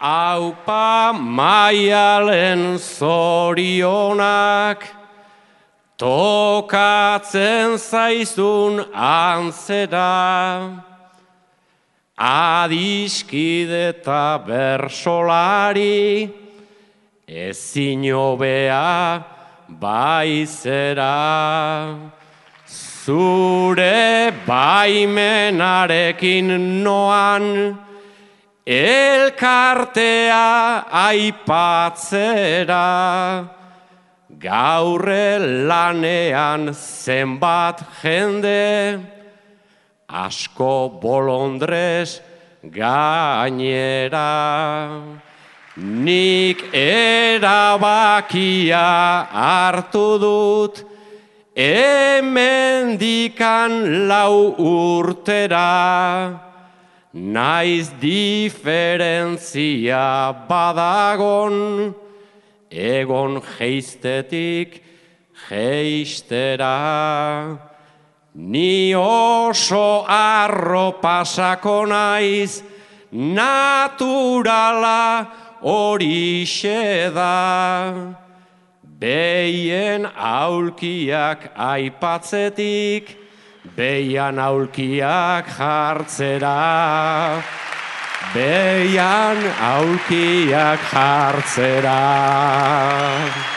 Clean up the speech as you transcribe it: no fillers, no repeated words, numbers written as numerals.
Aupa Maialen zorionak, tokatzen zaizun antzera, adiskide eta bersolari, ezin hobea baizera. Zure baimenarekin noan, elkartea aipatzera, gaurre lanean zenbat jende, asko bolondrez gainera. Nik erabakia hartu dut, hemendikan 4 urtera, naiz diferentzia badagon, egon jeiztetik jeistera. Ni oso arropasako naiz, naturala horixe da. Behien aulkiak aipatzetik, behian aulkiak jartzera. Behian aulkiak jartzera.